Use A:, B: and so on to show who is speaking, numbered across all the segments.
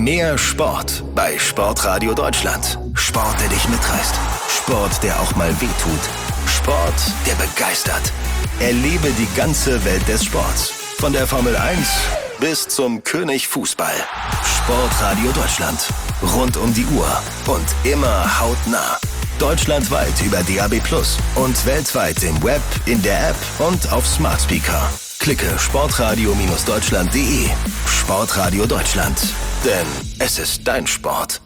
A: Mehr Sport bei Sportradio Deutschland. Sport, der dich mitreißt. Sport, der auch mal wehtut. Sport, der begeistert. Erlebe die ganze Welt des Sports. Von der Formel 1 bis zum König Fußball. Sportradio Deutschland. Rund um die Uhr und immer hautnah. Deutschlandweit über DAB+ und weltweit im Web, in der App und auf Smart Speaker. Klicke sportradio-deutschland.de. Sportradio Deutschland. Denn es ist dein Sport.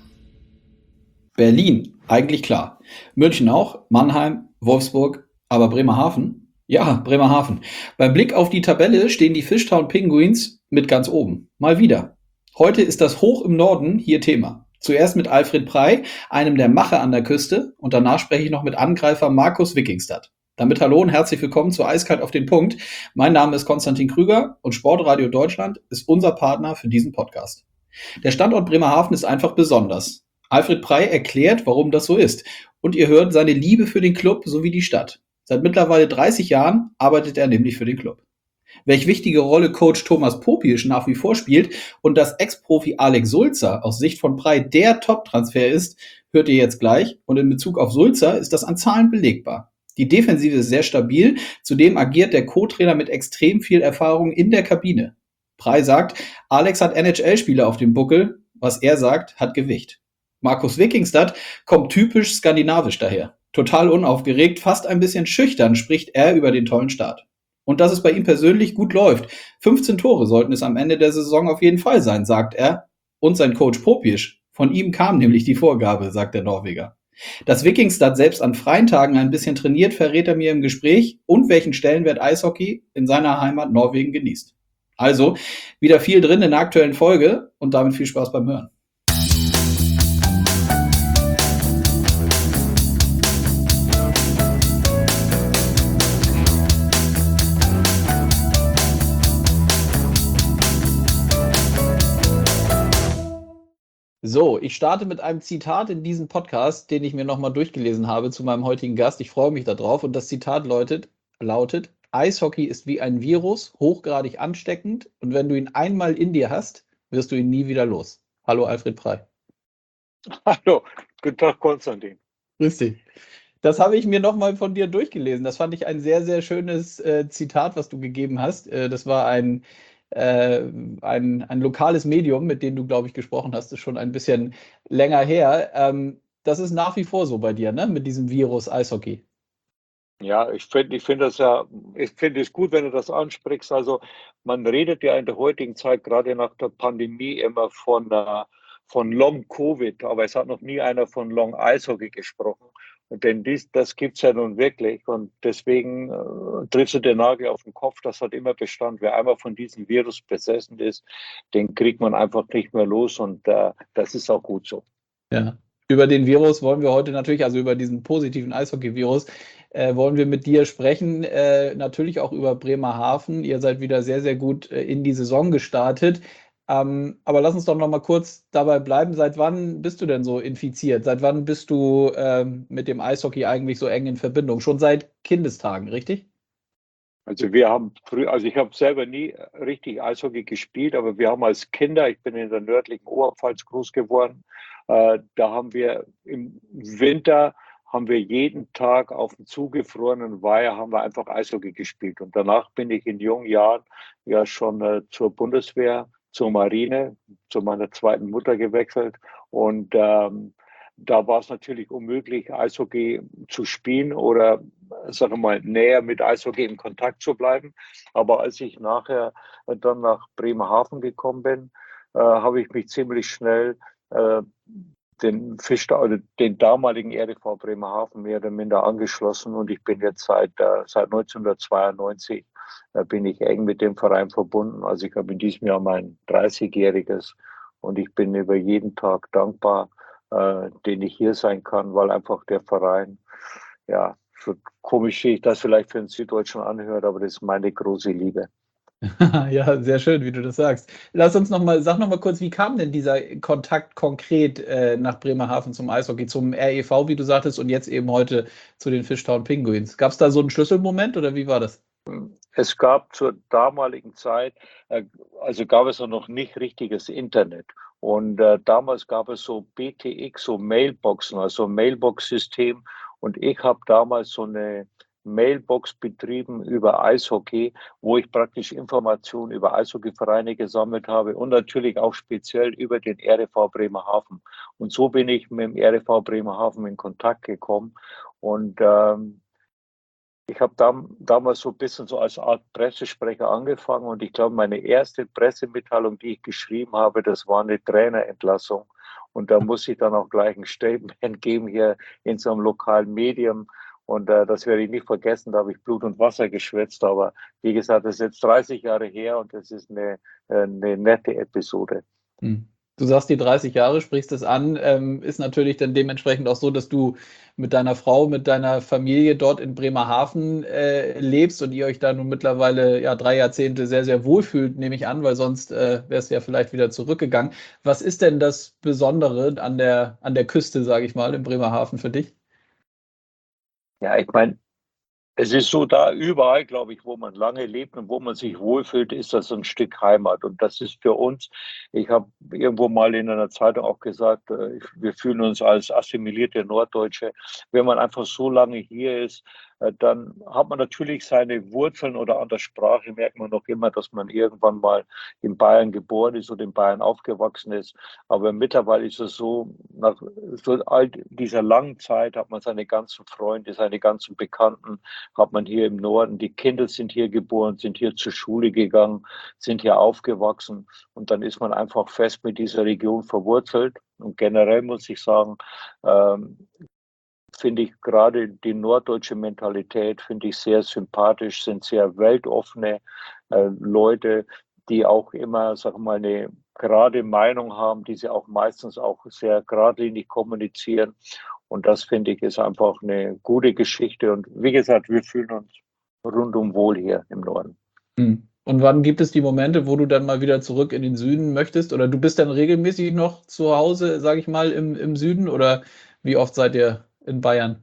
B: Berlin, eigentlich klar. München auch, Mannheim, Wolfsburg, aber Bremerhaven? Ja, Bremerhaven. Beim Blick auf die Tabelle stehen die Fishtown Penguins mit ganz oben. Mal wieder. Heute ist das hoch im Norden hier Thema. Zuerst mit Alfred Prey, einem der Macher an der Küste, und danach spreche ich noch mit Angreifer Marcus Wikingstad. Damit hallo und herzlich willkommen zu Eiskalt auf den Punkt. Mein Name ist Konstantin Krüger und Sportradio Deutschland ist unser Partner für diesen Podcast. Der Standort Bremerhaven ist einfach besonders. Alfred Prey erklärt, warum das so ist. Und ihr hört seine Liebe für den Club sowie die Stadt. Seit mittlerweile 30 Jahren arbeitet er nämlich für den Club. Welch wichtige Rolle Coach Thomas Popisch nach wie vor spielt und dass Ex-Profi Alex Sulzer aus Sicht von Prey der Top-Transfer ist, hört ihr jetzt gleich. Und in Bezug auf Sulzer ist das an Zahlen belegbar. Die Defensive ist sehr stabil, zudem agiert der Co-Trainer mit extrem viel Erfahrung in der Kabine. Prey sagt, Alex hat NHL-Spieler auf dem Buckel, was er sagt, hat Gewicht. Marcus Wikingstad kommt typisch skandinavisch daher. Total unaufgeregt, fast ein bisschen schüchtern spricht er über den tollen Start. Und dass es bei ihm persönlich gut läuft. 15 Tore sollten es am Ende der Saison auf jeden Fall sein, sagt er. Und sein Coach Popisch. Von ihm kam nämlich die Vorgabe, sagt der Norweger. Dass Wikingstad selbst an freien Tagen ein bisschen trainiert, verrät er mir im Gespräch und welchen Stellenwert Eishockey in seiner Heimat Norwegen genießt. Also, wieder viel drin in der aktuellen Folge und damit viel Spaß beim Hören. So, ich starte mit einem Zitat in diesem Podcast, den ich mir nochmal durchgelesen habe zu meinem heutigen Gast. Ich freue mich darauf und das Zitat lautet, Eishockey ist wie ein Virus, hochgradig ansteckend und wenn du ihn einmal in dir hast, wirst du ihn nie wieder los. Hallo Alfred Prey.
C: Hallo, guten Tag Konstantin.
B: Grüß dich. Das habe ich mir nochmal von dir durchgelesen. Das fand ich ein sehr, sehr schönes Zitat, was du gegeben hast. Das war ein lokales Medium, mit dem du, glaube ich, gesprochen hast, ist schon ein bisschen länger her. Das ist nach wie vor so bei dir, ne? Mit diesem Virus Eishockey.
C: Ja, ich finde es gut, wenn du das ansprichst. Also man redet ja in der heutigen Zeit, gerade nach der Pandemie, immer von Long Covid, aber es hat noch nie einer von Long Eishockey gesprochen. Denn das gibt es ja nun wirklich und deswegen triffst du den Nagel auf den Kopf, das hat immer Bestand. Wer einmal von diesem Virus besessen ist, den kriegt man einfach nicht mehr los und das ist auch gut so.
B: Ja, über den Virus wollen wir heute natürlich, also über diesen positiven Eishockey-Virus, wollen wir mit dir sprechen, natürlich auch über Bremerhaven. Ihr seid wieder sehr, sehr gut in die Saison gestartet. Aber lass uns doch noch mal kurz dabei bleiben. Seit wann bist du denn so infiziert? Seit wann bist du mit dem Eishockey eigentlich so eng in Verbindung? Schon seit Kindestagen, richtig?
C: Also ich habe selber nie richtig Eishockey gespielt, aber wir haben als Kinder, ich bin in der nördlichen Oberpfalz groß geworden, da haben wir im Winter jeden Tag auf dem zugefrorenen Weiher haben wir einfach Eishockey gespielt. Und danach bin ich in jungen Jahren ja schon zur Bundeswehr, zur Marine, zu meiner zweiten Mutter gewechselt und da war es natürlich unmöglich, Eishockey zu spielen oder, sagen wir mal, näher mit Eishockey in Kontakt zu bleiben. Aber als ich nachher dann nach Bremerhaven gekommen bin, habe ich mich ziemlich schnell den damaligen RFV Bremerhaven mehr oder minder angeschlossen und ich bin jetzt seit 1992 bin ich eng mit dem Verein verbunden. Also ich habe in diesem Jahr mein 30-jähriges und ich bin über jeden Tag dankbar, den ich hier sein kann, weil einfach der Verein, ja, so komisch sich das vielleicht für einen Süddeutschen anhört, aber das ist meine große Liebe.
B: Ja, sehr schön, wie du das sagst. Sag noch mal kurz, wie kam denn dieser Kontakt konkret nach Bremerhaven zum Eishockey, zum REV, wie du sagtest, und jetzt eben heute zu den Fishtown Penguins? Gab es da so einen Schlüsselmoment oder wie war das?
C: Es gab zur damaligen Zeit, also gab es noch nicht richtiges Internet. Und damals gab es so BTX, so Mailboxen, also Mailbox-System. Und ich habe damals so eine Mailbox betrieben über Eishockey, wo ich praktisch Informationen über Eishockeyvereine gesammelt habe und natürlich auch speziell über den RFV Bremerhaven. Und so bin ich mit dem RFV Bremerhaven in Kontakt gekommen. Und ich habe damals so ein bisschen so als Art Pressesprecher angefangen und ich glaube, meine erste Pressemitteilung, die ich geschrieben habe, das war eine Trainerentlassung. Und da muss ich dann auch gleich ein Statement geben hier in so einem lokalen Medium. Und das werde ich nicht vergessen, da habe ich Blut und Wasser geschwitzt. Aber wie gesagt, das ist jetzt 30 Jahre her und das ist eine nette Episode.
B: Hm. Du sagst die 30 Jahre, sprichst es an, ist natürlich dann dementsprechend auch so, dass du mit deiner Frau, mit deiner Familie dort in Bremerhaven lebst und ihr euch da nun mittlerweile 3 Jahrzehnte sehr, sehr wohlfühlt, nehme ich an, weil sonst wärst du ja vielleicht wieder zurückgegangen. Was ist denn das Besondere an der Küste, sage ich mal, in Bremerhaven für dich?
C: Ja, ich meine, es ist so, da überall, glaube ich, wo man lange lebt und wo man sich wohlfühlt, ist das ein Stück Heimat. Und das ist für uns, ich habe irgendwo mal in einer Zeitung auch gesagt, wir fühlen uns als assimilierte Norddeutsche. Wenn man einfach so lange hier ist, dann hat man natürlich seine Wurzeln oder an der Sprache merkt man noch immer, dass man irgendwann mal in Bayern geboren ist oder in Bayern aufgewachsen ist. Aber mittlerweile ist es so, nach so all dieser langen Zeit hat man seine ganzen Freunde, seine ganzen Bekannten, hat man hier im Norden. Die Kinder sind hier geboren, sind hier zur Schule gegangen, sind hier aufgewachsen und dann ist man einfach fest mit dieser Region verwurzelt. Und generell muss ich sagen, finde ich gerade die norddeutsche Mentalität, finde ich sehr sympathisch, sind sehr weltoffene Leute, die auch immer, sag mal, eine gerade Meinung haben, die sie auch meistens auch sehr geradlinig kommunizieren. Und das finde ich ist einfach eine gute Geschichte. Und wie gesagt, wir fühlen uns rundum wohl hier im Norden.
B: Hm. Und wann gibt es die Momente, wo du dann mal wieder zurück in den Süden möchtest? Oder du bist dann regelmäßig noch zu Hause, sage ich mal, im Süden? Oder wie oft seid ihr in Bayern?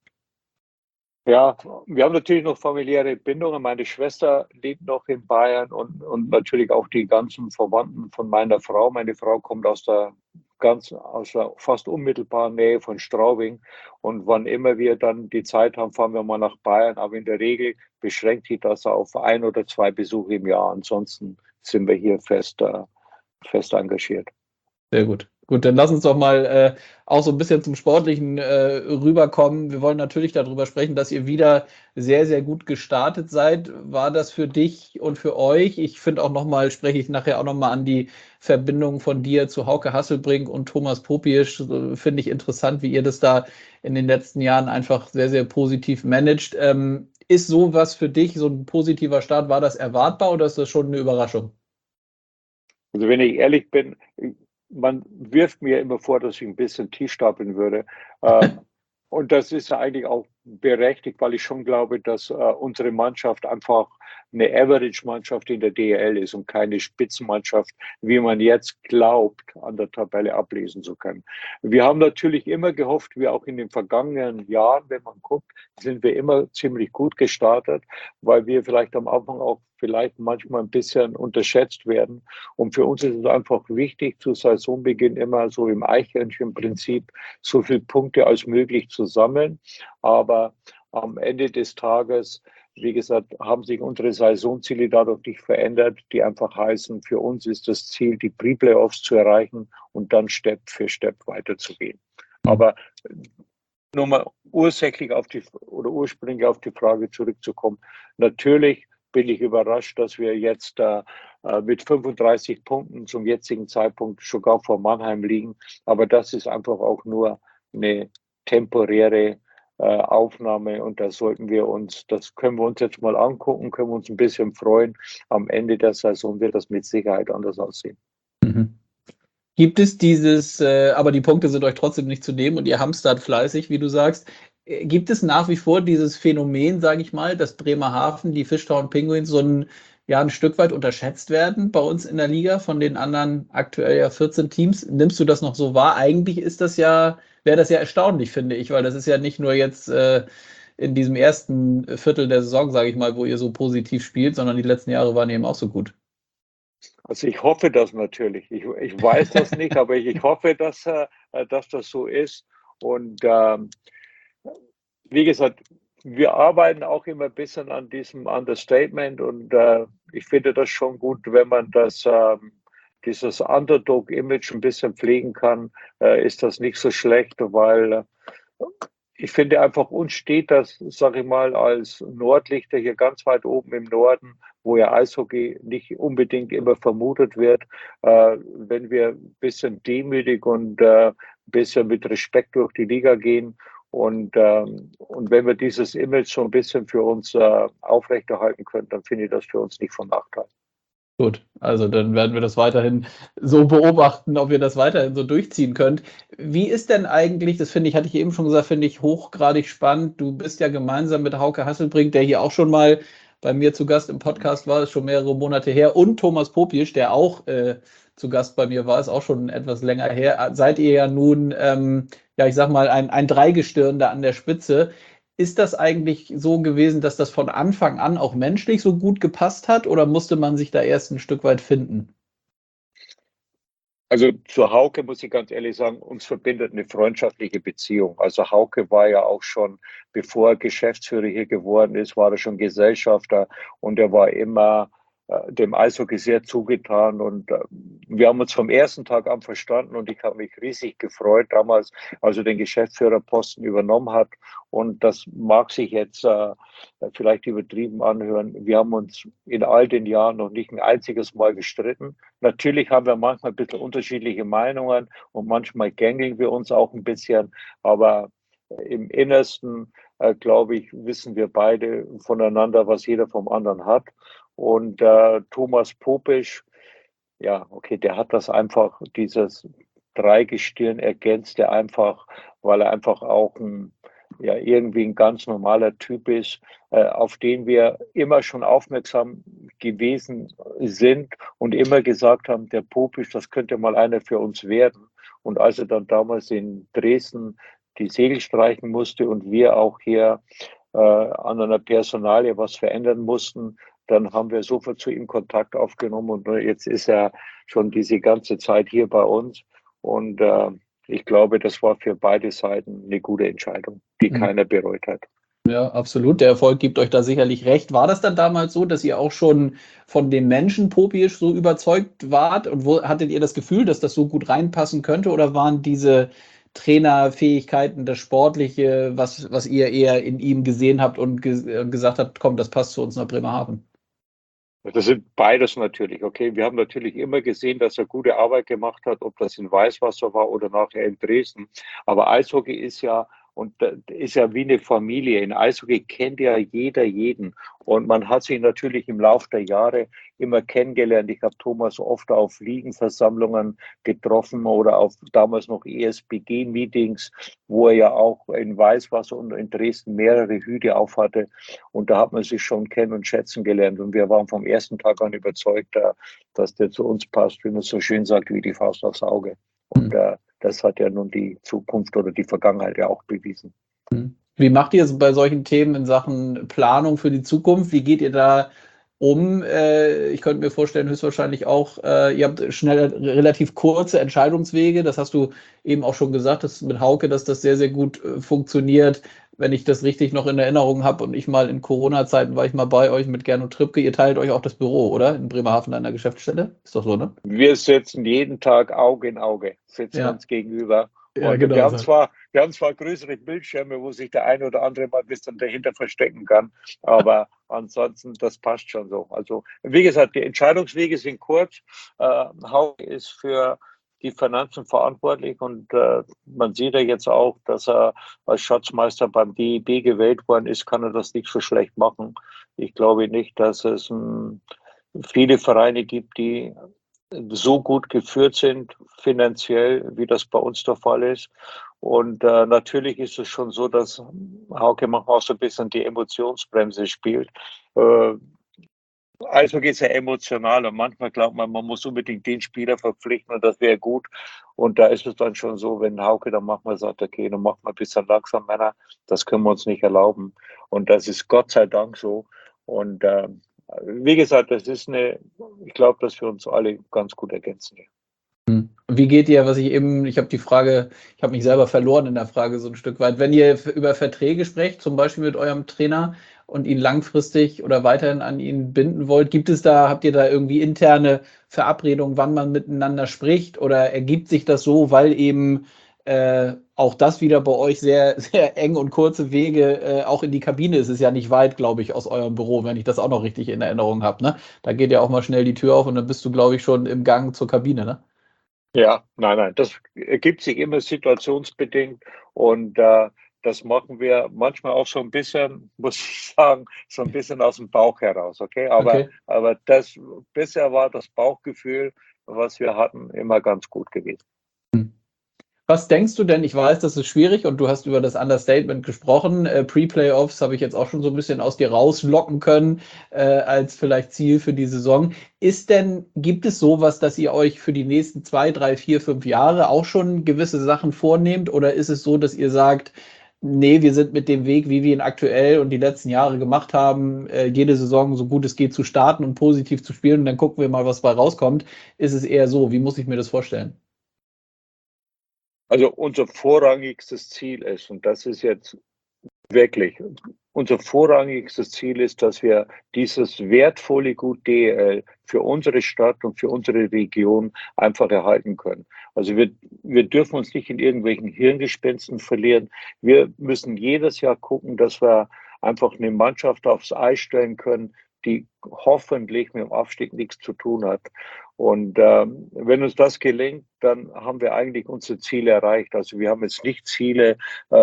C: Ja, wir haben natürlich noch familiäre Bindungen. Meine Schwester lebt noch in Bayern und natürlich auch die ganzen Verwandten von meiner Frau. Meine Frau kommt aus der fast unmittelbaren Nähe von Straubing. Und wann immer wir dann die Zeit haben, fahren wir mal nach Bayern. Aber in der Regel beschränkt sich das auf 1 oder 2 Besuche im Jahr. Ansonsten sind wir hier fest engagiert.
B: Sehr gut. Gut, dann lass uns doch mal auch so ein bisschen zum Sportlichen rüberkommen. Wir wollen natürlich darüber sprechen, dass ihr wieder sehr, sehr gut gestartet seid. War das für dich und für euch? Ich finde auch nochmal, spreche ich nachher auch nochmal an die Verbindung von dir zu Hauke Hasselbrink und Thomas Popiesch. Finde ich interessant, wie ihr das da in den letzten Jahren einfach sehr, sehr positiv managt. Ist sowas für dich, so ein positiver Start, war das erwartbar oder ist das schon eine Überraschung?
C: Also wenn ich ehrlich bin, man wirft mir immer vor, dass ich ein bisschen tief stapeln würde. Und das ist eigentlich auch berechtigt, weil ich schon glaube, dass unsere Mannschaft einfach eine Average-Mannschaft in der DEL ist und keine Spitzenmannschaft, wie man jetzt glaubt, an der Tabelle ablesen zu können. Wir haben natürlich immer gehofft, wie auch in den vergangenen Jahren, wenn man guckt, sind wir immer ziemlich gut gestartet, weil wir vielleicht am Anfang auch vielleicht manchmal ein bisschen unterschätzt werden. Und für uns ist es einfach wichtig, zu Saisonbeginn immer so im Eichhörnchen-Prinzip so viele Punkte als möglich zu sammeln. Aber am Ende des Tages, wie gesagt, haben sich unsere Saisonziele dadurch nicht verändert, die einfach heißen, für uns ist das Ziel, die Pre-Playoffs zu erreichen und dann Step für Step weiterzugehen. Aber nur mal ursprünglich auf die Frage zurückzukommen. Natürlich bin ich überrascht, dass wir jetzt mit 35 Punkten zum jetzigen Zeitpunkt sogar vor Mannheim liegen. Aber das ist einfach auch nur eine temporäre Aufnahme und das können wir uns jetzt mal angucken, können wir uns ein bisschen freuen. Am Ende der Saison wird das mit Sicherheit anders aussehen.
B: Mhm. Gibt es aber die Punkte sind euch trotzdem nicht zu nehmen und ihr hamstert fleißig, wie du sagst. Gibt es nach wie vor dieses Phänomen, sage ich mal, dass Bremerhaven, die Fishtown Penguins, ein Stück weit unterschätzt werden bei uns in der Liga von den anderen aktuell ja 14 Teams? Nimmst du das noch so wahr? Eigentlich wäre das ja erstaunlich, finde ich, weil das ist ja nicht nur jetzt in diesem ersten Viertel der Saison, sage ich mal, wo ihr so positiv spielt, sondern die letzten Jahre waren eben auch so gut.
C: Also ich hoffe das natürlich. Ich weiß das nicht, aber ich hoffe, dass das so ist. Und wie gesagt, wir arbeiten auch immer ein bisschen an diesem Understatement und ich finde das schon gut, wenn man dieses Underdog-Image ein bisschen pflegen kann, ist das nicht so schlecht, weil ich finde einfach, uns steht das, sage ich mal, als Nordlichter hier ganz weit oben im Norden, wo ja Eishockey nicht unbedingt immer vermutet wird, wenn wir ein bisschen demütig und ein bisschen mit Respekt durch die Liga gehen. Und wenn wir dieses Image so ein bisschen für uns aufrechterhalten können, dann finde ich das für uns nicht von Nachteil.
B: Gut, also dann werden wir das weiterhin so beobachten, ob ihr das weiterhin so durchziehen könnt. Wie ist denn eigentlich, das finde ich, hatte ich eben schon gesagt, finde ich hochgradig spannend. Du bist ja gemeinsam mit Hauke Hasselbrink, der hier auch schon mal bei mir zu Gast im Podcast war, ist schon mehrere Monate her, und Thomas Popisch, der auch zu Gast bei mir war, ist auch schon etwas länger her. Seid ihr ja nun, ja, ich sag mal, ein Dreigestirn da an der Spitze. Ist das eigentlich so gewesen, dass das von Anfang an auch menschlich so gut gepasst hat, oder musste man sich da erst ein Stück weit finden?
C: Also zu Hauke muss ich ganz ehrlich sagen, uns verbindet eine freundschaftliche Beziehung. Also Hauke war ja auch schon, bevor er Geschäftsführer hier geworden ist, war er schon Gesellschafter und er war immer dem Eishockey sehr zugetan und wir haben uns vom ersten Tag an verstanden und ich habe mich riesig gefreut damals, als er den Geschäftsführerposten übernommen hat, und das mag sich jetzt vielleicht übertrieben anhören. Wir haben uns in all den Jahren noch nicht ein einziges Mal gestritten. Natürlich haben wir manchmal ein bisschen unterschiedliche Meinungen und manchmal gängeln wir uns auch ein bisschen, aber im Innersten, glaube ich, wissen wir beide voneinander, was jeder vom anderen hat. Und Thomas Popisch, ja, okay, der hat das einfach, dieses Dreigestirn ergänzt er einfach, weil er einfach auch ja, irgendwie ein ganz normaler Typ ist, auf den wir immer schon aufmerksam gewesen sind und immer gesagt haben, der Popisch, das könnte mal einer für uns werden. Und als er dann damals in Dresden die Segel streichen musste und wir auch hier an einer Personalie was verändern mussten, dann haben wir sofort zu ihm Kontakt aufgenommen und jetzt ist er schon diese ganze Zeit hier bei uns. Und ich glaube, das war für beide Seiten eine gute Entscheidung, die keiner bereut hat.
B: Ja, absolut. Der Erfolg gibt euch da sicherlich recht. War das dann damals so, dass ihr auch schon von dem Menschen Popisch so überzeugt wart? Und hattet ihr das Gefühl, dass das so gut reinpassen könnte? Oder waren diese Trainerfähigkeiten, das Sportliche, was ihr eher in ihm gesehen habt und gesagt habt, komm, das passt zu uns nach Bremerhaven?
C: Das sind beides natürlich, okay. Wir haben natürlich immer gesehen, dass er gute Arbeit gemacht hat, ob das in Weißwasser war oder nachher in Dresden. Aber Eishockey ist ja, und ist ja wie eine Familie. In Eishockey kennt ja jeder jeden. Und man hat sich natürlich im Laufe der Jahre immer kennengelernt. Ich habe Thomas oft auf Ligenversammlungen getroffen oder auf damals noch ESBG-Meetings, wo er ja auch in Weißwasser und in Dresden mehrere Hüte aufhatte. Und da hat man sich schon kennen und schätzen gelernt. Und wir waren vom ersten Tag an überzeugt, dass der zu uns passt, wie man so schön sagt, wie die Faust aufs Auge. Und das hat ja nun die Zukunft oder die Vergangenheit ja auch bewiesen.
B: Wie macht ihr es bei solchen Themen in Sachen Planung für die Zukunft? Wie geht ihr da um? Ich könnte mir vorstellen, höchstwahrscheinlich auch, ihr habt schnell relativ kurze Entscheidungswege. Das hast du eben auch schon gesagt, dass mit Hauke, dass das sehr, sehr gut funktioniert. Wenn ich das richtig noch in Erinnerung habe und ich mal in Corona-Zeiten war ich mal bei euch mit Gernot Trippke. Ihr teilt euch auch das Büro, oder? In Bremerhaven an der Geschäftsstelle? Ist doch so, ne?
C: Wir sitzen jeden Tag Auge in Auge, sitzen uns gegenüber.
B: Ja,
C: Und
B: genau.
C: wir haben zwar größere Bildschirme, wo sich der eine oder andere mal ein bisschen dahinter verstecken kann, aber ansonsten, das passt schon so. Also, wie gesagt, die Entscheidungswege sind kurz. Hauke ist für die Finanzen verantwortlich und man sieht ja jetzt auch, dass er als Schatzmeister beim DEB gewählt worden ist, kann er das nicht so schlecht machen. Ich glaube nicht, dass es viele Vereine gibt, die so gut geführt sind, finanziell, wie das bei uns der Fall ist. Und natürlich ist es schon so, dass Hauke manchmal auch so ein bisschen die Emotionsbremse spielt. Also geht es ja emotional und manchmal glaubt man, man muss unbedingt den Spieler verpflichten und das wäre gut. Und da ist es dann schon so, wenn Hauke dann manchmal sagt, okay, dann machen wir ein bisschen langsam, Männer, das können wir uns nicht erlauben. Und das ist Gott sei Dank so. Und wie gesagt, ich glaube, dass wir uns alle ganz gut ergänzen.
B: Wie geht ihr, ich habe mich selber verloren in der Frage so ein Stück weit. Wenn ihr über Verträge sprecht, zum Beispiel mit eurem Trainer und ihn langfristig oder weiterhin an ihn binden wollt, habt ihr da irgendwie interne Verabredungen, wann man miteinander spricht, oder ergibt sich das so, weil eben auch das wieder bei euch sehr, sehr eng und kurze Wege auch in die Kabine ist? Es ja nicht weit, glaube ich, aus eurem Büro, wenn ich das auch noch richtig in Erinnerung habe, ne? Da geht ja auch mal schnell die Tür auf und dann bist du, glaube ich, schon im Gang zur Kabine, ne?
C: Ja, nein, das ergibt sich immer situationsbedingt und das machen wir manchmal auch so ein bisschen, muss ich sagen, so ein bisschen aus dem Bauch heraus, okay?
B: Okay.
C: Aber bisher war das Bauchgefühl, was wir hatten, immer ganz gut gewesen.
B: Was denkst du denn? Ich weiß, das ist schwierig und du hast über das Understatement gesprochen. Pre-Playoffs habe ich jetzt auch schon so ein bisschen aus dir rauslocken können, als vielleicht Ziel für die Saison. Gibt es sowas, dass ihr euch für die nächsten 2, 3, 4, 5 Jahre auch schon gewisse Sachen vornehmt? Oder ist es so, dass ihr sagt, nee, wir sind mit dem Weg, wie wir ihn aktuell und die letzten Jahre gemacht haben, jede Saison so gut es geht zu starten und positiv zu spielen und dann gucken wir mal, was bei rauskommt? Ist es eher so? Wie muss ich mir das vorstellen?
C: Also unser vorrangigstes Ziel ist, und das ist jetzt wirklich, unser vorrangigstes Ziel ist, dass wir dieses wertvolle Gut DEL für unsere Stadt und für unsere Region einfach erhalten können. Also wir dürfen uns nicht in irgendwelchen Hirngespinsten verlieren. Wir müssen jedes Jahr gucken, dass wir einfach eine Mannschaft aufs Eis stellen können, die hoffentlich mit dem Aufstieg nichts zu tun hat. Und wenn uns das gelingt, dann haben wir eigentlich unsere Ziele erreicht. Also wir haben jetzt nicht Ziele,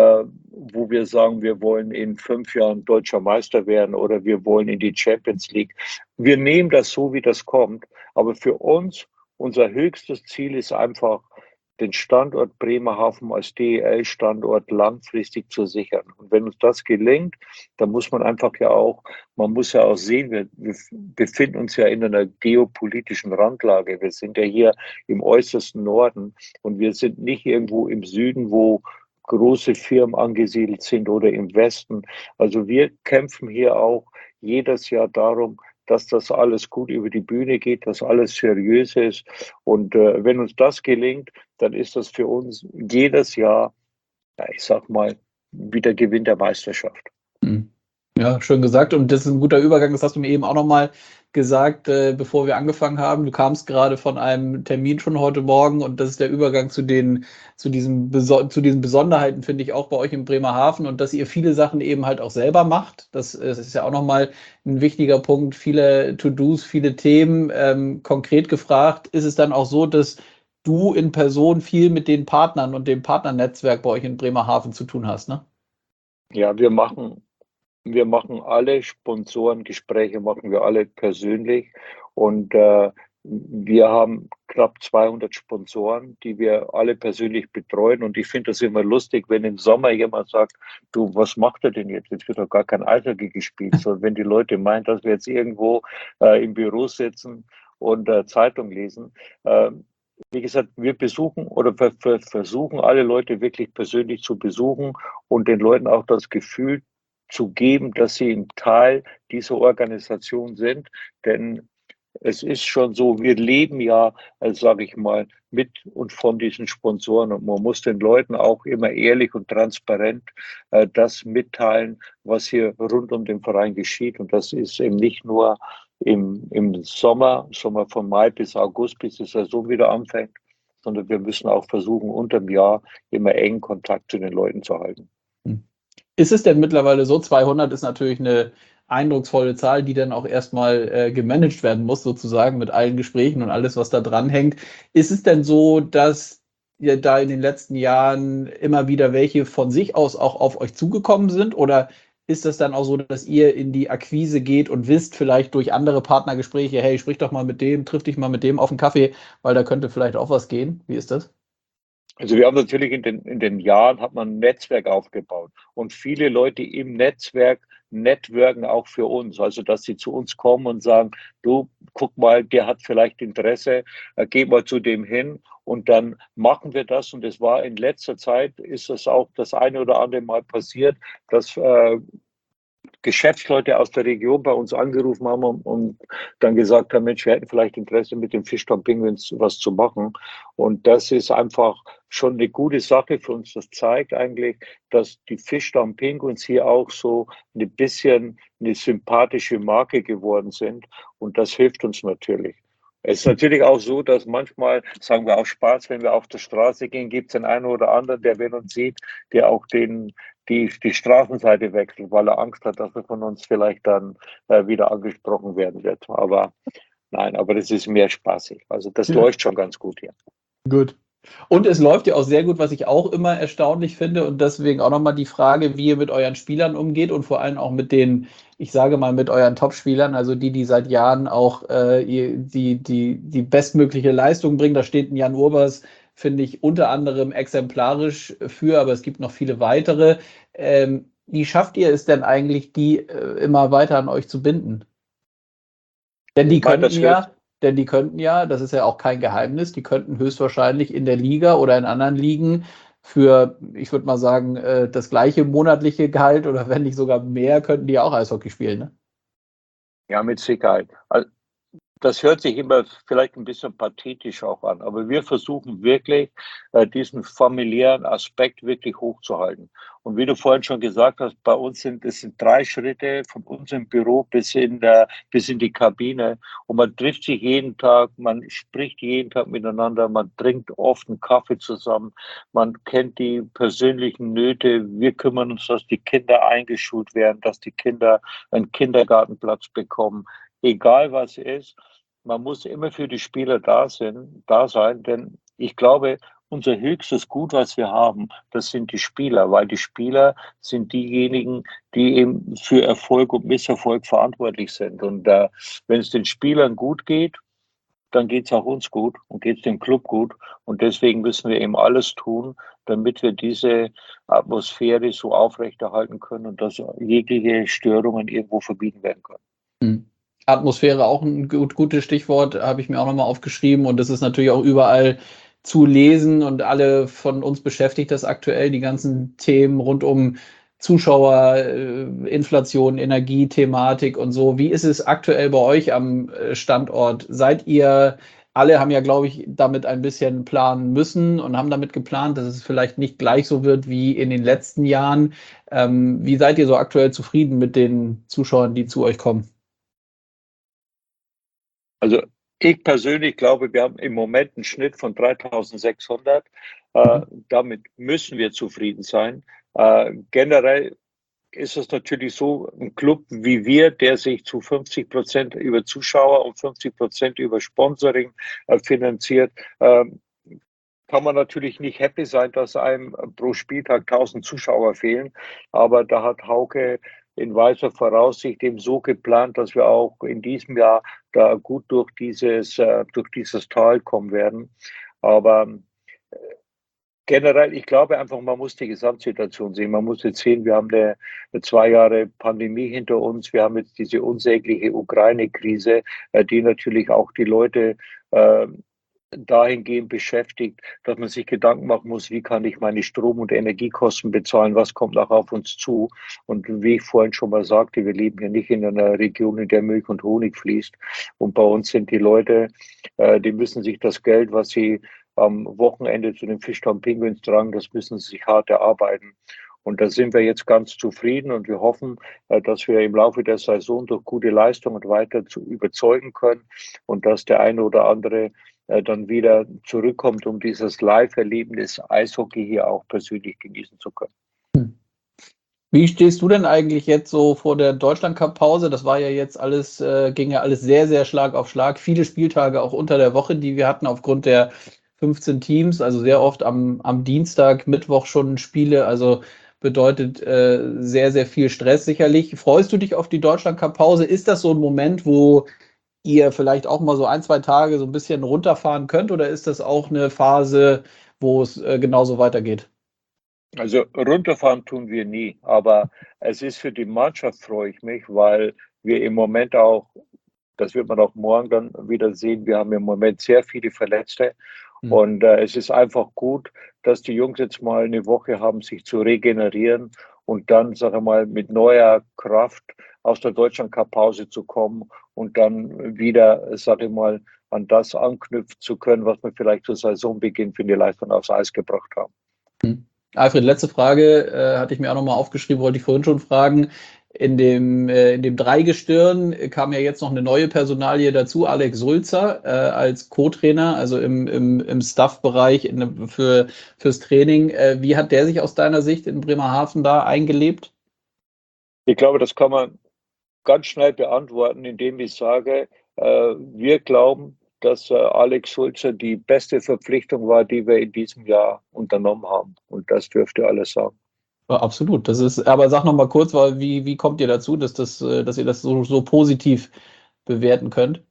C: wo wir sagen, wir wollen in 5 Jahren deutscher Meister werden oder wir wollen in die Champions League. Wir nehmen das so, wie das kommt. Aber für uns, unser höchstes Ziel ist einfach, den Standort Bremerhaven als DEL-Standort langfristig zu sichern. Und wenn uns das gelingt, dann muss man einfach man muss ja auch sehen, wir befinden uns ja in einer geopolitischen Randlage. Wir sind ja hier im äußersten Norden und wir sind nicht irgendwo im Süden, wo große Firmen angesiedelt sind oder im Westen. Also wir kämpfen hier auch jedes Jahr darum, dass das alles gut über die Bühne geht, dass alles seriös ist. Und wenn uns das gelingt, dann ist das für uns jedes Jahr, ja, ich sag mal, wieder Gewinn der Meisterschaft.
B: Ja, schön gesagt. Und das ist ein guter Übergang. Das hast du mir eben auch nochmal gesagt, bevor wir angefangen haben. Du kamst gerade von einem Termin schon heute Morgen und das ist der Übergang zu diesen Besonderheiten, finde ich, auch bei euch in Bremerhaven und dass ihr viele Sachen eben halt auch selber macht. Das ist ja auch nochmal ein wichtiger Punkt. Viele To-Dos, viele Themen. Konkret gefragt, ist es dann auch so, dass du in Person viel mit den Partnern und dem Partnernetzwerk bei euch in Bremerhaven zu tun hast, ne?
C: Ja, wir machen alle Sponsorengespräche, machen wir alle persönlich und wir haben knapp 200 Sponsoren, die wir alle persönlich betreuen und ich finde das immer lustig, wenn im Sommer jemand sagt, du, was macht er denn jetzt? Jetzt wird doch gar kein Eishockey gespielt. So, wenn die Leute meinen, dass wir jetzt irgendwo im Büro sitzen und Zeitung lesen. Wie gesagt, wir besuchen oder versuchen alle Leute wirklich persönlich zu besuchen und den Leuten auch das Gefühl zu geben, dass sie ein Teil dieser Organisation sind. Denn es ist schon so, wir leben ja, sage ich mal, mit und von diesen Sponsoren. Und man muss den Leuten auch immer ehrlich und transparent das mitteilen, was hier rund um den Verein geschieht. Und das ist eben nicht nur im Sommer von Mai bis August, bis die Saison wieder anfängt, sondern wir müssen auch versuchen, unterm Jahr immer engen Kontakt zu den Leuten zu halten.
B: Ist es denn mittlerweile so? 200 ist natürlich eine eindrucksvolle Zahl, die dann auch erstmal gemanagt werden muss, sozusagen mit allen Gesprächen und alles, was da dran hängt. Ist es denn so, dass ihr da in den letzten Jahren immer wieder welche von sich aus auch auf euch zugekommen sind? Oder ist das dann auch so, dass ihr in die Akquise geht und wisst vielleicht durch andere Partnergespräche, hey, sprich doch mal mit dem, triff dich mal mit dem auf einen Kaffee, weil da könnte vielleicht auch was gehen? Wie ist das?
C: Also wir haben natürlich in den Jahren hat man ein Netzwerk aufgebaut und viele Leute im Netzwerk networken auch für uns, also dass sie zu uns kommen und sagen, du, guck mal, der hat vielleicht Interesse, geh mal zu dem hin und dann machen wir das und es war in letzter Zeit, ist es auch das eine oder andere Mal passiert, dass Geschäftsleute aus der Region bei uns angerufen haben und dann gesagt haben, Mensch, wir hätten vielleicht Interesse, mit den Fischtown Penguins was zu machen. Und das ist einfach schon eine gute Sache für uns. Das zeigt eigentlich, dass die Fischtown Penguins hier auch so ein bisschen eine sympathische Marke geworden sind. Und das hilft uns natürlich. Es ist natürlich auch so, dass manchmal, sagen wir auch Spaß, wenn wir auf der Straße gehen, gibt es den einen oder anderen, der, wenn uns sieht, der auch die Straßenseite wechselt, weil er Angst hat, dass er von uns vielleicht dann wieder angesprochen werden wird. Aber nein, aber das ist mehr spaßig. Also das läuft schon ganz gut hier.
B: Gut. Und es läuft ja auch sehr gut, was ich auch immer erstaunlich finde und deswegen auch nochmal die Frage, wie ihr mit euren Spielern umgeht und vor allem auch mit den, ich sage mal, mit euren Top-Spielern, also die seit Jahren auch die bestmögliche Leistung bringen. Da steht ein Jan Urbas, finde ich, unter anderem exemplarisch für, aber es gibt noch viele weitere. Wie schafft ihr es denn eigentlich, die immer weiter an euch zu binden? Denn die könnten ja, das ist ja auch kein Geheimnis, die könnten höchstwahrscheinlich in der Liga oder in anderen Ligen für, ich würde mal sagen, das gleiche monatliche Gehalt oder wenn nicht sogar mehr, könnten die auch Eishockey spielen, ne?
C: Ja, mit Sicherheit. Also, das hört sich immer vielleicht ein bisschen pathetisch auch an, aber wir versuchen wirklich, diesen familiären Aspekt wirklich hochzuhalten. Und wie du vorhin schon gesagt hast, bei uns sind 3 Schritte von unserem Büro bis in die Kabine. Und man trifft sich jeden Tag, man spricht jeden Tag miteinander, man trinkt oft einen Kaffee zusammen, man kennt die persönlichen Nöte. Wir kümmern uns, dass die Kinder eingeschult werden, dass die Kinder einen Kindergartenplatz bekommen. Egal was ist, man muss immer für die Spieler da sein, denn ich glaube, unser höchstes Gut, was wir haben, das sind die Spieler, weil die Spieler sind diejenigen, die eben für Erfolg und Misserfolg verantwortlich sind. Und wenn es den Spielern gut geht, dann geht es auch uns gut und geht es dem Club gut. Und deswegen müssen wir eben alles tun, damit wir diese Atmosphäre so aufrechterhalten können und dass jegliche Störungen irgendwo vermieden werden können.
B: Hm. Atmosphäre auch ein gutes Stichwort, habe ich mir auch nochmal aufgeschrieben und das ist natürlich auch überall zu lesen und alle von uns beschäftigt das aktuell, die ganzen Themen rund um Zuschauer, Inflation, Energiethematik und so. Wie ist es aktuell bei euch am Standort? Alle haben ja, glaube ich, damit ein bisschen planen müssen und haben damit geplant, dass es vielleicht nicht gleich so wird wie in den letzten Jahren. Wie seid ihr so aktuell zufrieden mit den Zuschauern, die zu euch kommen?
C: Also ich persönlich glaube, wir haben im Moment einen Schnitt von 3.600. Damit müssen wir zufrieden sein. Generell ist es natürlich so, ein Club wie wir, der sich zu 50% über Zuschauer und 50% über Sponsoring finanziert, kann man natürlich nicht happy sein, dass einem pro Spieltag 1.000 Zuschauer fehlen. Aber da hat Hauke in weiser Voraussicht eben so geplant, dass wir auch in diesem Jahr da gut durch dieses Tal kommen werden. Aber generell, ich glaube einfach, man muss die Gesamtsituation sehen. Man muss jetzt sehen, wir haben eine 2 Jahre Pandemie hinter uns. Wir haben jetzt diese unsägliche Ukraine-Krise, die natürlich auch die Leute dahingehend beschäftigt, dass man sich Gedanken machen muss, wie kann ich meine Strom- und Energiekosten bezahlen, was kommt nachher auf uns zu. Und wie ich vorhin schon mal sagte, wir leben ja nicht in einer Region, in der Milch und Honig fließt. Und bei uns sind die Leute, die müssen sich das Geld, was sie am Wochenende zu den Fischtown Penguins tragen, das müssen sie sich hart erarbeiten. Und da sind wir jetzt ganz zufrieden und wir hoffen, dass wir im Laufe der Saison durch gute Leistungen weiter zu überzeugen können und dass der eine oder andere dann wieder zurückkommt, um dieses Live-Erlebnis Eishockey hier auch persönlich genießen zu können.
B: Wie stehst du denn eigentlich jetzt so vor der Deutschland-Cup-Pause? Das war ja jetzt alles, ging ja alles sehr, sehr Schlag auf Schlag. Viele Spieltage auch unter der Woche, die wir hatten aufgrund der 15 Teams, also sehr oft am Dienstag, Mittwoch schon Spiele, also bedeutet sehr, sehr viel Stress sicherlich. Freust du dich auf die Deutschland-Cup-Pause? Ist das so ein Moment, wo ihr vielleicht auch mal so 1, 2 Tage so ein bisschen runterfahren könnt oder ist das auch eine Phase, wo es genauso weitergeht?
C: Also runterfahren tun wir nie, aber es ist für die Mannschaft, freue ich mich, weil wir im Moment auch, das wird man auch morgen dann wieder sehen, wir haben im Moment sehr viele Verletzte. Und es ist einfach gut, dass die Jungs jetzt mal eine Woche haben, sich zu regenerieren und dann, sage ich mal, mit neuer Kraft aus der Deutschland-Cup-Pause zu kommen und dann wieder, sage ich mal, an das anknüpfen zu können, was wir vielleicht zu Saisonbeginn für die Leistung aufs Eis gebracht haben.
B: Alfred, letzte Frage, hatte ich mir auch nochmal aufgeschrieben, wollte ich vorhin schon fragen. In dem Dreigestirn kam ja jetzt noch eine neue Personalie dazu, Alex Sulzer als Co-Trainer, also im Staff-Bereich fürs Training. Wie hat der sich aus deiner Sicht in Bremerhaven da eingelebt?
C: Ich glaube, das kann man ganz schnell beantworten, indem ich sage, wir glauben, dass Alex Sulzer die beste Verpflichtung war, die wir in diesem Jahr unternommen haben. Und das dürfte alles sagen.
B: Ja, absolut. Aber sag noch mal kurz, wie kommt ihr dazu, dass ihr das so positiv bewerten könnt?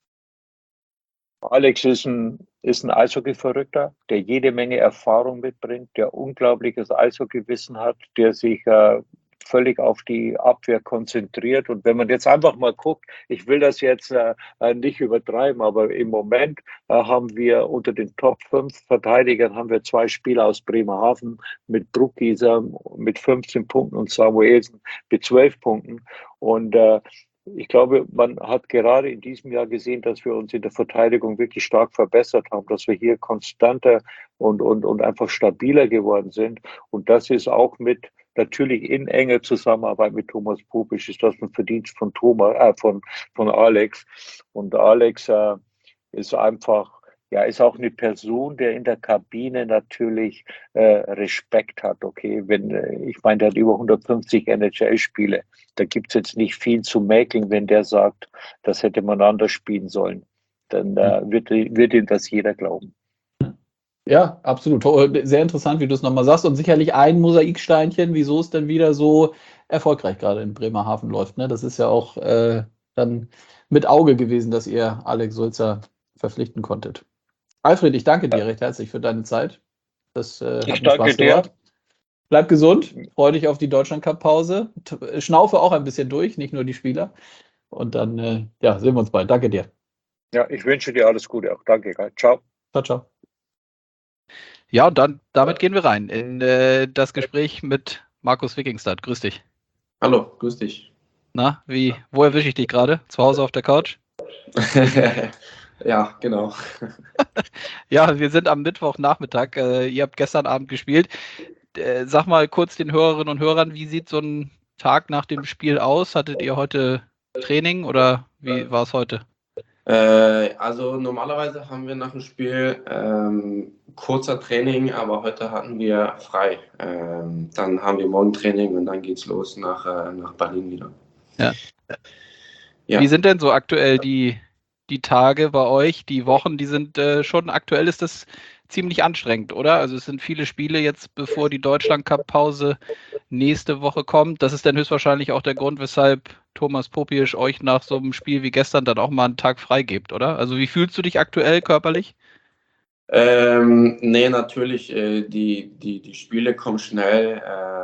C: Alex ist ein Eishockey-Verrückter, der jede Menge Erfahrung mitbringt, der unglaubliches Eishockeywissen hat, der sich völlig auf die Abwehr konzentriert. Und wenn man jetzt einfach mal guckt, ich will das jetzt nicht übertreiben, aber im Moment haben wir unter den Top 5 Verteidigern haben wir 2 Spieler aus Bremerhaven mit Bruckgieser mit 15 Punkten und Samuelsen mit 12 Punkten. Und ich glaube, man hat gerade in diesem Jahr gesehen, dass wir uns in der Verteidigung wirklich stark verbessert haben, dass wir hier konstanter und einfach stabiler geworden sind. Und das ist auch natürlich in enger Zusammenarbeit mit Thomas Popisch, ist das ein Verdienst von Alex. Und Alex ist einfach, ja, ist auch eine Person, der in der Kabine natürlich Respekt hat. Okay, ich meine, der hat über 150 NHL-Spiele. Da gibt es jetzt nicht viel zu mäkeln, wenn der sagt, das hätte man anders spielen sollen. Dann wird ihm das jeder glauben.
B: Ja, absolut. Sehr interessant, wie du es nochmal sagst. Und sicherlich ein Mosaiksteinchen, wieso es denn wieder so erfolgreich gerade in Bremerhaven läuft. Ne? Das ist ja auch dann mit Auge gewesen, dass ihr Alex Sulzer verpflichten konntet. Alfred, ich danke dir recht herzlich für deine Zeit. Das hat mir Spaß gemacht. Bleib gesund, freue dich auf die Deutschland-Cup-Pause. Schnaufe auch ein bisschen durch, nicht nur die Spieler. Und dann sehen wir uns bald. Danke dir.
C: Ja, ich wünsche dir alles Gute auch. Danke. Ciao.
B: Ciao, ciao.
D: Ja, und damit gehen wir rein in das Gespräch mit Markus Wikingstad. Grüß dich.
E: Hallo, grüß dich.
D: Na, wo erwische ich dich gerade? Zu Hause auf der Couch?
E: Ja, genau.
D: Ja, wir sind am Mittwochnachmittag. Ihr habt gestern Abend gespielt. Sag mal kurz den Hörerinnen und Hörern, wie sieht so ein Tag nach dem Spiel aus? Hattet ihr heute Training oder wie war es heute?
E: Also normalerweise haben wir nach dem Spiel kurzer Training, aber heute hatten wir frei. Dann haben wir morgen Training und dann geht's los nach Berlin wieder.
D: Ja. Wie sind denn so aktuell die Tage bei euch, die Wochen? Die sind schon aktuell, ist das ziemlich anstrengend, oder? Also es sind viele Spiele jetzt, bevor die Deutschland-Cup-Pause nächste Woche kommt. Das ist dann höchstwahrscheinlich auch der Grund, weshalb Thomas Popisch euch nach so einem Spiel wie gestern dann auch mal einen Tag frei gibt, oder? Also wie fühlst du dich aktuell körperlich?
E: Nee, natürlich, die Spiele kommen schnell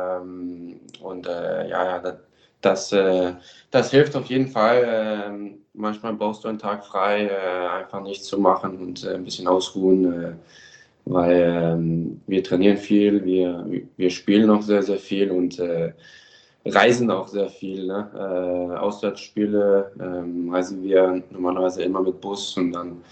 E: das hilft auf jeden Fall. Manchmal brauchst du einen Tag frei, einfach nichts zu machen und ein bisschen ausruhen, weil wir trainieren viel, wir spielen noch sehr, sehr viel und reisen auch sehr viel. Ne? Auswärtsspiele reisen wir normalerweise immer mit Bus und dann,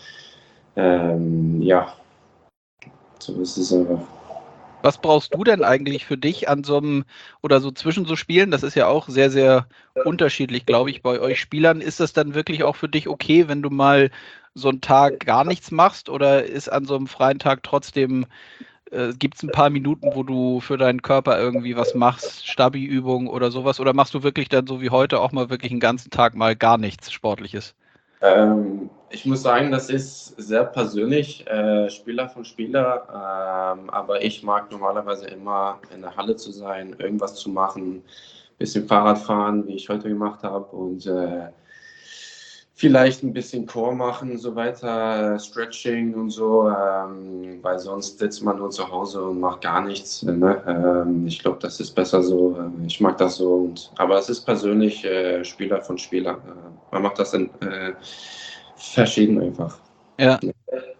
E: so ist es einfach.
D: Was brauchst du denn eigentlich für dich an so einem oder so zwischen so Spielen? Das ist ja auch sehr, sehr unterschiedlich, glaube ich, bei euch Spielern. Ist das dann wirklich auch für dich okay, wenn du mal so einen Tag gar nichts machst? Oder ist an so einem freien Tag trotzdem, gibt es ein paar Minuten, wo du für deinen Körper irgendwie was machst, Stabi-Übung oder sowas? Oder machst du wirklich dann so wie heute auch mal wirklich einen ganzen Tag mal gar nichts Sportliches?
E: Ich muss sagen, das ist sehr persönlich, Spieler von Spieler, aber ich mag normalerweise immer in der Halle zu sein, irgendwas zu machen, ein bisschen Fahrrad fahren, wie ich heute gemacht habe und vielleicht ein bisschen Core machen und so weiter, Stretching und so, weil sonst sitzt man nur zu Hause und macht gar nichts. Ne? Ich glaube, das ist besser so. Ich mag das so. Aber es ist persönlich Spieler von Spieler. Man macht das dann verschieden einfach.
D: Ja.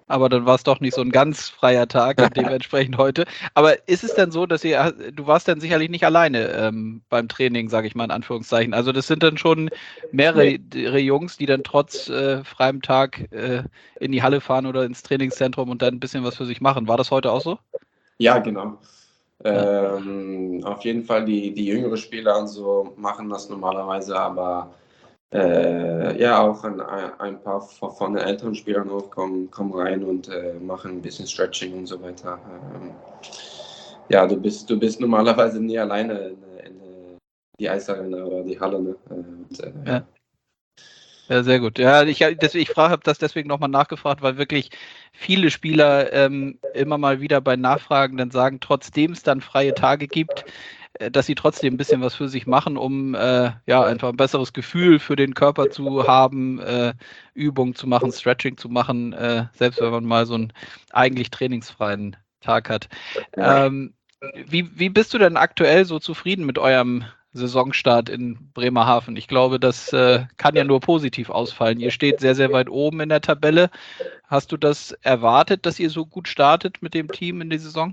D: Aber dann war es doch nicht so ein ganz freier Tag und dementsprechend heute. Aber ist es denn so, dass du warst dann sicherlich nicht alleine beim Training, sage ich mal in Anführungszeichen. Also das sind dann schon mehrere Jungs, die dann trotz freiem Tag in die Halle fahren oder ins Trainingszentrum und dann ein bisschen was für sich machen. War das heute auch so?
E: Ja, genau. Auf jeden Fall die jüngeren Spieler und so machen das normalerweise, aber ja, auch ein paar von den älteren Spielern auch kommen rein und machen ein bisschen Stretching und so weiter. Ja, du bist normalerweise nie alleine in die Eisarena oder die Halle. Ne?
D: Ja. Ja, sehr gut. Ja, ich habe das deswegen nochmal nachgefragt, weil wirklich viele Spieler immer mal wieder bei Nachfragen dann sagen, trotzdem es dann freie Tage gibt, dass sie trotzdem ein bisschen was für sich machen, um ja einfach ein besseres Gefühl für den Körper zu haben, Übungen zu machen, Stretching zu machen, selbst wenn man mal so einen eigentlich trainingsfreien Tag hat.
E: Ja.
D: Wie bist du denn aktuell so zufrieden mit eurem Saisonstart in Bremerhaven? Ich glaube, das kann ja nur positiv ausfallen. Ihr steht sehr, sehr weit oben in der Tabelle. Hast du das erwartet, dass ihr so gut startet mit dem Team in die Saison?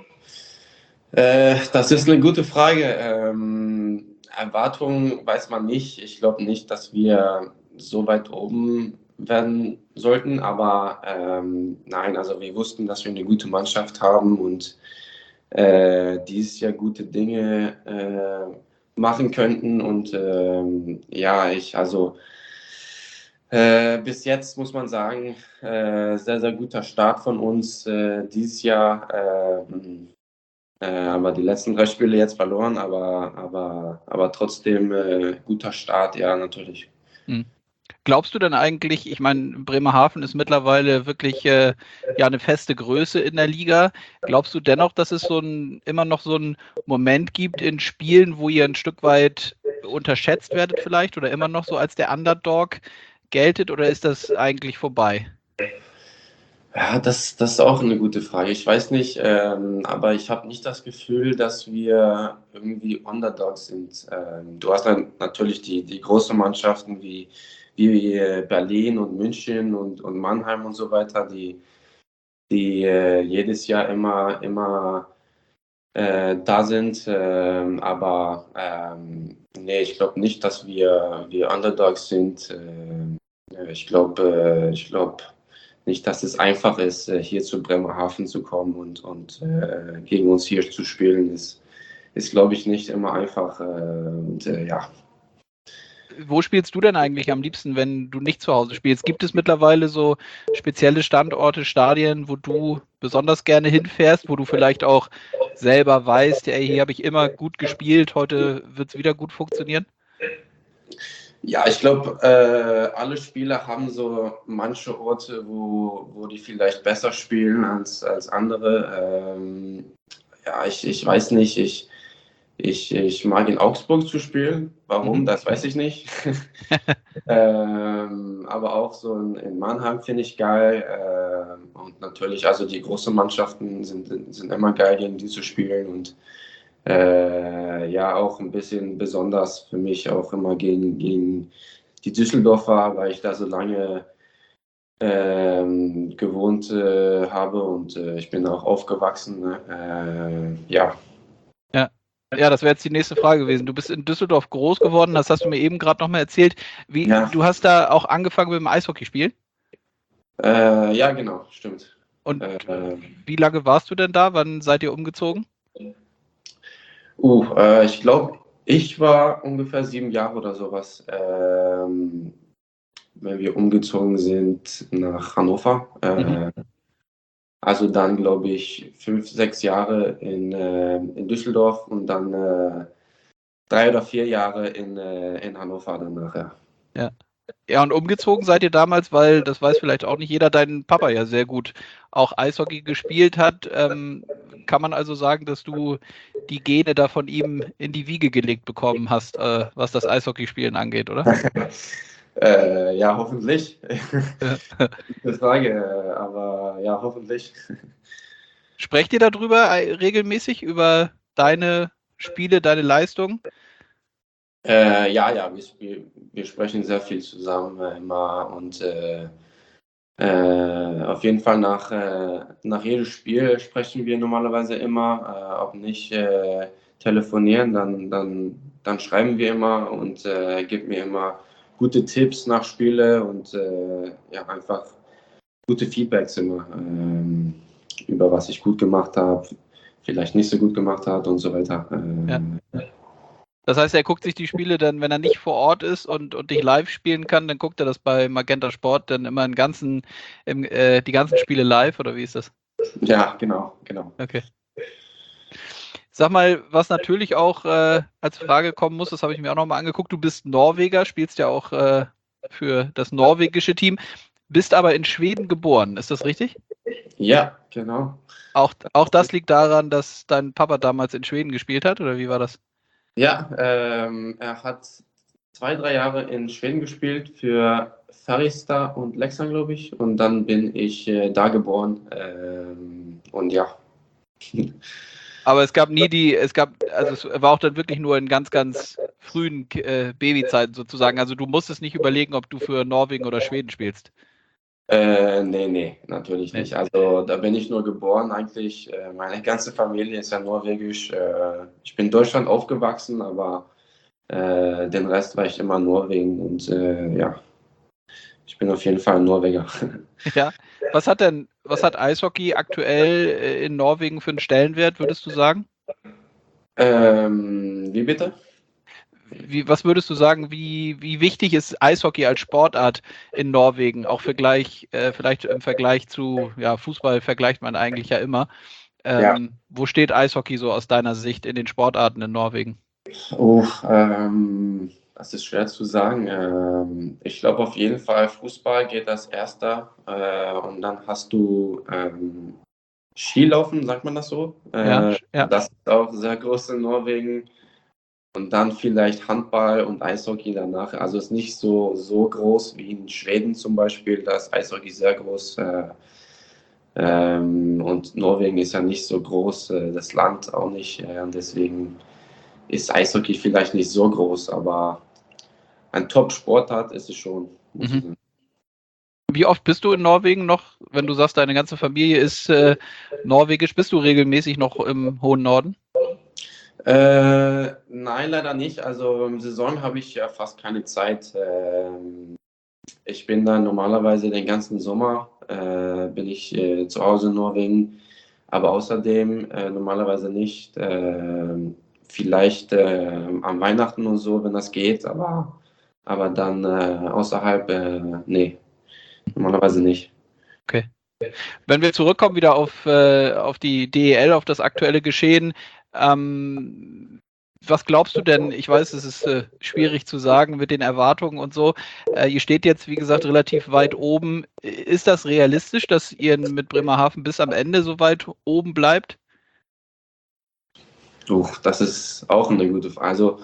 E: Das ist eine gute Frage. Erwartungen weiß man nicht. Ich glaube nicht, dass wir so weit oben werden sollten, aber nein, also wir wussten, dass wir eine gute Mannschaft haben und dieses Jahr gute Dinge machen könnten und ja, bis jetzt muss man sagen, sehr, sehr guter Start von uns dieses Jahr. Aber die letzten 3 Spiele jetzt verloren, aber trotzdem guter Start, ja, natürlich.
D: Glaubst du denn eigentlich, ich meine, Bremerhaven ist mittlerweile wirklich ja eine feste Größe in der Liga. Glaubst du dennoch, dass es immer noch so einen Moment gibt in Spielen, wo ihr ein Stück weit unterschätzt werdet vielleicht oder immer noch so als der Underdog geltet oder ist das eigentlich vorbei?
E: Ja, das ist auch eine gute Frage. Ich weiß nicht, aber ich habe nicht das Gefühl, dass wir irgendwie Underdogs sind. Du hast dann natürlich die großen Mannschaften wie Berlin und München und Mannheim und so weiter, die jedes Jahr immer da sind. Aber nee, ich glaube nicht, dass wir Underdogs sind. Ich glaube nicht, dass es einfach ist, hier zu Bremerhaven zu kommen und gegen uns hier zu spielen. Ist glaube ich, nicht immer einfach. Ja.
D: Wo spielst du denn eigentlich am liebsten, wenn du nicht zu Hause spielst? Gibt es mittlerweile so spezielle Standorte, Stadien, wo du besonders gerne hinfährst, wo du vielleicht auch selber weißt, ey, hier habe ich immer gut gespielt, heute wird es wieder gut funktionieren?
E: Ja, ich glaube, alle Spieler haben so manche Orte, wo die vielleicht besser spielen als andere. Ja, ich weiß nicht, ich mag in Augsburg zu spielen. Warum? Das weiß ich nicht. Aber auch so in Mannheim finde ich geil. Und natürlich, also die großen Mannschaften sind immer geil, gegen die zu spielen. Und ja, auch ein bisschen besonders für mich auch immer gegen die Düsseldorfer, weil ich da so lange gewohnt habe und ich bin auch aufgewachsen. Ne? Ja.
D: Ja, das wäre jetzt die nächste Frage gewesen. Du bist in Düsseldorf groß geworden, das hast du mir eben gerade nochmal erzählt.
E: Ja.
D: Du hast da auch angefangen mit dem Eishockeyspielen?
E: Ja, genau, stimmt.
D: Und wie lange warst du denn da? Wann seid ihr umgezogen?
E: Ich glaube, ich war ungefähr 7 Jahre oder sowas, wenn wir umgezogen sind nach Hannover. Also dann, glaube ich, 5, 6 Jahre in Düsseldorf und dann 3 oder 4 Jahre in Hannover danach, ja.
D: Ja, und umgezogen seid ihr damals, weil, das weiß vielleicht auch nicht jeder, dein Papa ja sehr gut auch Eishockey gespielt hat. Kann man also sagen, dass du die Gene da von ihm in die Wiege gelegt bekommen hast, was das Eishockeyspielen angeht, oder?
E: Ja, hoffentlich. Gute Frage, aber ja, hoffentlich.
D: Sprecht ihr darüber regelmäßig, über deine Spiele, deine Leistung?
E: Ja, wir sprechen sehr viel zusammen immer und Auf jeden Fall nach jedem Spiel sprechen wir normalerweise immer, ob nicht telefonieren, dann schreiben wir immer und gibt mir immer gute Tipps nach Spiele und ja, einfach gute Feedbacks immer über was ich gut gemacht habe, vielleicht nicht so gut gemacht hat und so weiter.
D: Ja. Das heißt, er guckt sich die Spiele dann, wenn er nicht vor Ort ist und dich live spielen kann, dann guckt er das bei Magenta Sport dann immer die ganzen Spiele live, oder wie ist das?
E: Ja, genau.
D: Okay. Sag mal, was natürlich auch als Frage kommen muss, das habe ich mir auch nochmal angeguckt, du bist Norweger, spielst ja auch für das norwegische Team, bist aber in Schweden geboren, ist das richtig?
E: Ja, genau.
D: Auch das liegt daran, dass dein Papa damals in Schweden gespielt hat, oder wie war das?
E: Ja, er hat 2-3 Jahre in Schweden gespielt für Färjestad und Leksand, glaube ich. Und dann bin ich da geboren. Und ja.
D: Aber es war auch dann wirklich nur in ganz, ganz frühen Babyzeiten sozusagen. Also du musstest nicht überlegen, ob du für Norwegen oder Schweden spielst.
E: Nee, natürlich nicht. Also da bin ich nur geboren eigentlich. Meine ganze Familie ist ja norwegisch. Ich bin in Deutschland aufgewachsen, aber den Rest war ich immer Norwegen und ja, ich bin auf jeden Fall ein Norweger.
D: Ja. Was hat Eishockey aktuell in Norwegen für einen Stellenwert, würdest du sagen?
E: Wie bitte?
D: Was würdest du sagen, wie wichtig ist Eishockey als Sportart in Norwegen? Auch vielleicht im Vergleich zu Fußball vergleicht man eigentlich ja immer.
E: Ja.
D: Wo steht Eishockey so aus deiner Sicht in den Sportarten in Norwegen?
E: Das ist schwer zu sagen. Ich glaube auf jeden Fall, Fußball geht als erster und dann hast du Skilaufen, sagt man das so?
D: Ja.
E: Das ist auch sehr groß in Norwegen. Und dann vielleicht Handball und Eishockey danach. Also es ist nicht so groß wie in Schweden zum Beispiel. Da ist Eishockey sehr groß. Und Norwegen ist ja nicht so groß, das Land auch nicht. Und deswegen ist Eishockey vielleicht nicht so groß, aber ein Top-Sportart ist es schon.
D: Wie oft bist du in Norwegen noch, wenn du sagst, deine ganze Familie ist norwegisch? Bist du regelmäßig noch im hohen Norden?
E: Nein, leider nicht. Also im Saison habe ich ja fast keine Zeit. Ich bin dann normalerweise den ganzen Sommer bin ich zu Hause in Norwegen, aber außerdem normalerweise nicht. Vielleicht am Weihnachten und so, wenn das geht, aber dann außerhalb, nee, normalerweise nicht.
D: Okay. Wenn wir zurückkommen wieder auf die DEL, auf das aktuelle Geschehen, was glaubst du denn? Ich weiß, es ist schwierig zu sagen mit den Erwartungen und so. Ihr steht jetzt, wie gesagt, relativ weit oben. Ist das realistisch, dass ihr mit Bremerhaven bis am Ende so weit oben bleibt?
E: Das ist auch eine gute Frage. Also,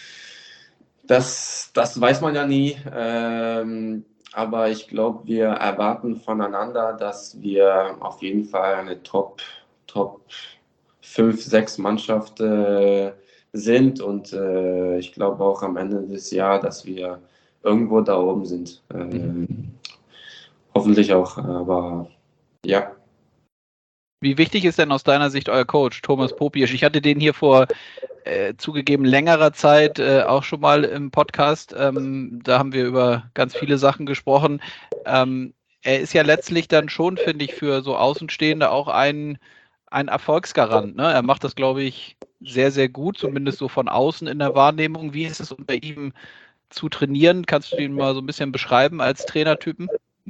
E: das weiß man ja nie. Aber ich glaube, wir erwarten voneinander, dass wir auf jeden Fall eine Top 5, 6 Mannschaft sind und ich glaube auch am Ende des Jahres, dass wir irgendwo da oben sind. Hoffentlich auch, aber ja.
D: Wie wichtig ist denn aus deiner Sicht euer Coach, Thomas Popiesch? Ich hatte den hier vor zugegeben längerer Zeit auch schon mal im Podcast. Da haben wir über ganz viele Sachen gesprochen. Er ist ja letztlich dann schon, finde ich, für so Außenstehende auch ein Erfolgsgarant. Ne? Er macht das, glaube ich, sehr, sehr gut, zumindest so von außen in der Wahrnehmung. Wie ist es unter ihm zu trainieren? Kannst du ihn mal so ein bisschen beschreiben als Trainertypen?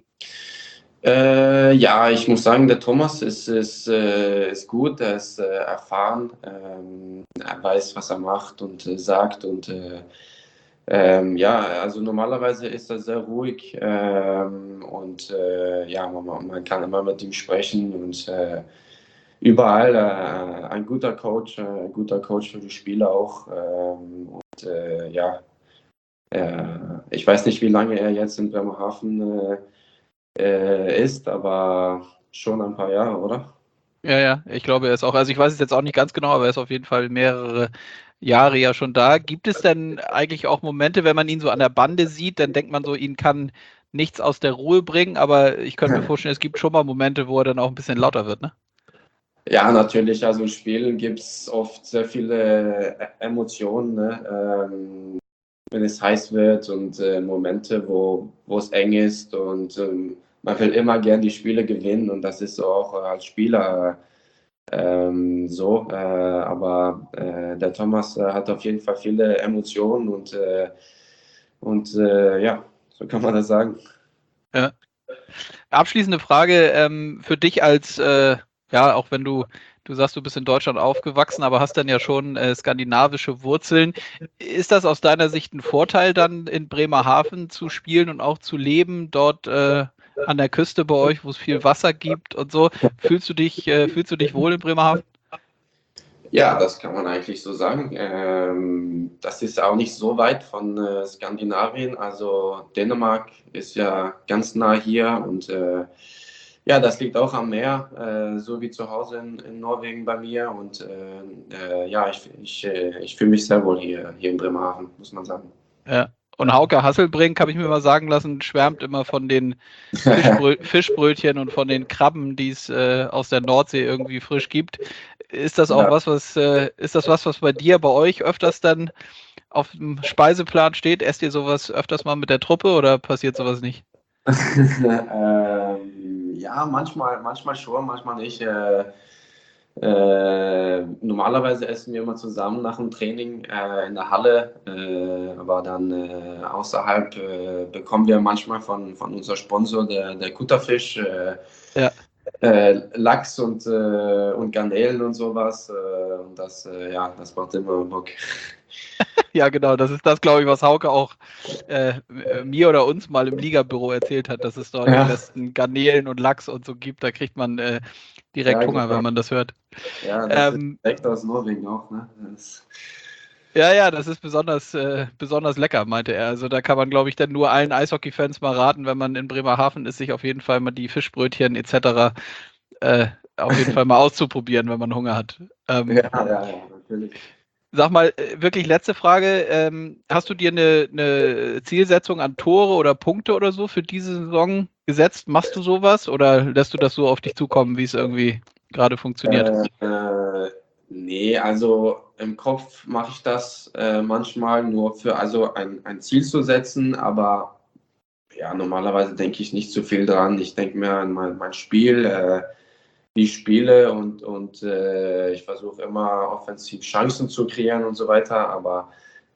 E: Ja, ich muss sagen, der Thomas ist gut, er ist erfahren, er weiß, was er macht und sagt und ja, also normalerweise ist er sehr ruhig und ja, man kann immer mit ihm sprechen und überall ein guter Coach für die Spieler auch und ja, ich weiß nicht, wie lange er jetzt in Bremerhaven ist, aber schon ein paar Jahre, oder?
D: Ja, ich glaube, er ist auch, also ich weiß es jetzt auch nicht ganz genau, aber er ist auf jeden Fall mehrere Jahre ja schon da. Gibt es denn eigentlich auch Momente, wenn man ihn so an der Bande sieht, dann denkt man so, ihn kann nichts aus der Ruhe bringen, aber ich könnte mir vorstellen, es gibt schon mal Momente, wo er dann auch ein bisschen lauter wird, ne?
E: Ja, natürlich. Also in Spielen gibt es oft sehr viele Emotionen, ne? Wenn es heiß wird und Momente, wo es eng ist und man will immer gern die Spiele gewinnen und das ist so auch als Spieler so. Aber der Thomas hat auf jeden Fall viele Emotionen und ja, so kann man das sagen.
D: Ja. Abschließende Frage für dich als, ja, auch wenn du sagst, du bist in Deutschland aufgewachsen, aber hast dann ja schon skandinavische Wurzeln. Ist das aus deiner Sicht ein Vorteil, dann in Bremerhaven zu spielen und auch zu leben, dort an der Küste bei euch, wo es viel Wasser gibt und so? Fühlst du dich wohl in Bremerhaven?
E: Ja, das kann man eigentlich so sagen. Das ist auch nicht so weit von Skandinavien. Also Dänemark ist ja ganz nah hier und ja, das liegt auch am Meer, so wie zu Hause in Norwegen bei mir. Und ja, ich fühle mich sehr wohl hier in Bremerhaven, muss man sagen.
D: Ja. Und Hauke Hasselbrink, habe ich mir mal sagen lassen, schwärmt immer von den Fischbrötchen und von den Krabben, die es aus der Nordsee irgendwie frisch gibt. Ist das auch was bei dir, bei euch öfters dann auf dem Speiseplan steht? Esst ihr sowas öfters mal mit der Truppe oder passiert sowas nicht?
E: Ja, manchmal schon, manchmal nicht. Normalerweise essen wir immer zusammen nach dem Training in der Halle, aber dann außerhalb bekommen wir manchmal von unserem Sponsor, der Kutterfisch,
D: Ja.
E: Lachs und Garnelen und sowas. Und das macht immer Bock.
D: Ja, genau, das ist das, glaube ich, was Hauke auch mir oder uns mal im Ligabüro erzählt hat, dass es dort die besten Garnelen und Lachs und so gibt. Da kriegt man direkt Hunger,
E: genau.
D: wenn man das hört.
E: Ja, das ist direkt aus Norwegen auch, ne?
D: Ja, das ist besonders lecker, meinte er. Also da kann man, glaube ich, dann nur allen Eishockey-Fans mal raten, wenn man in Bremerhaven ist, sich auf jeden Fall mal die Fischbrötchen etc. Auf jeden Fall mal auszuprobieren, wenn man Hunger hat.
E: Ja, natürlich.
D: Sag mal, wirklich letzte Frage. Hast du dir eine Zielsetzung an Tore oder Punkte oder so für diese Saison gesetzt? Machst du sowas oder lässt du das so auf dich zukommen, wie es irgendwie gerade funktioniert?
E: Nee, also im Kopf mache ich das manchmal nur für ein Ziel zu setzen, aber ja, normalerweise denke ich nicht so viel dran. Ich denke mir an mein Spiel, die Spiele und ich versuche immer offensiv Chancen zu kreieren und so weiter, aber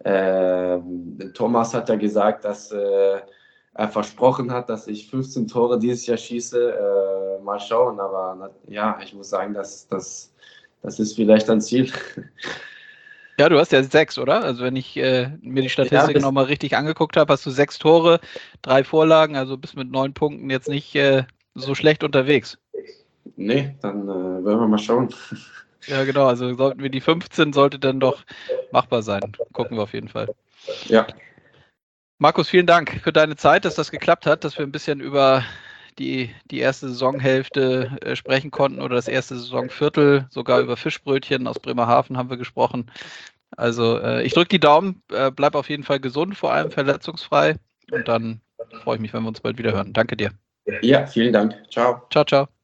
E: Thomas hat ja gesagt, dass er versprochen hat, dass ich 15 Tore dieses Jahr schieße. Mal schauen, aber ja, ich muss sagen, das ist vielleicht ein Ziel.
D: Ja, du hast ja 6, oder? Also wenn ich mir die Statistik nochmal richtig angeguckt habe, hast du 6 Tore, 3 Vorlagen, also bist mit 9 Punkten jetzt nicht so schlecht unterwegs.
E: Nee, dann wollen wir mal schauen.
D: Ja, genau, also sollten wir die 15, sollte dann doch machbar sein. Gucken wir auf jeden Fall.
E: Ja.
D: Markus, vielen Dank für deine Zeit, dass das geklappt hat, dass wir ein bisschen über die erste Saisonhälfte sprechen konnten oder das erste Saisonviertel, sogar über Fischbrötchen aus Bremerhaven haben wir gesprochen. Also ich drücke die Daumen, bleib auf jeden Fall gesund, vor allem verletzungsfrei und dann freue ich mich, wenn wir uns bald wieder hören. Danke dir.
E: Ja, vielen Dank. Ciao.
D: Ciao, ciao.